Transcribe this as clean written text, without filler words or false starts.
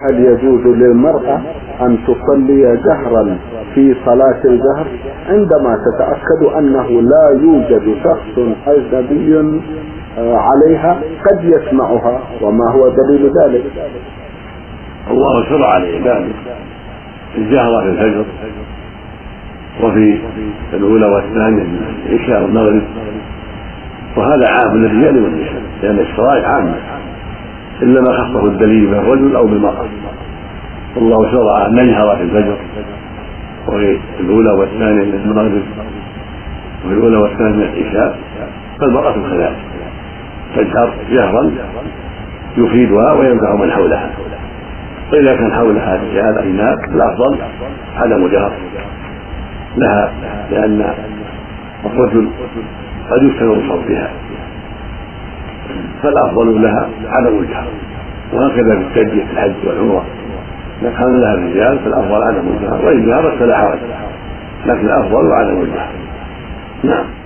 هل يجوز للمرأة أن تصلي جهرا في صلاة الجهر عندما تتأكد أنه لا يوجد شخص أجنبي عليها قد يسمعها، وما هو دليل ذلك؟ الله شرع لعباده الجهر في الفجر وفي الأولى والثانية من العشاء والمغرب، وهذا عام للرجال والنساء، لأن الشرائع عامة إلا ما خصه الدليل بالرجل أو بالمرأة. والله شرع أن نجهر في الفجر وفي الأولى والثانية من المغرب وفي الأولى والثانية من العشاء، فالمرأة كذلك تجهر جهرا يفيدها وينفع من حولها. وإذا كان حولها رجال أجناب الأفضل عدم جهر لها، لأن الرجل قد يفتن بصوتها، فالأفضل لها عدم الجهر. وهكذا بالتلبية في الحج والعمرة إذا كان لها الرجال فالأفضل عدم الجهر، وإن جهرت فلا حرج، لكن الأفضل عدم الجهر. نعم.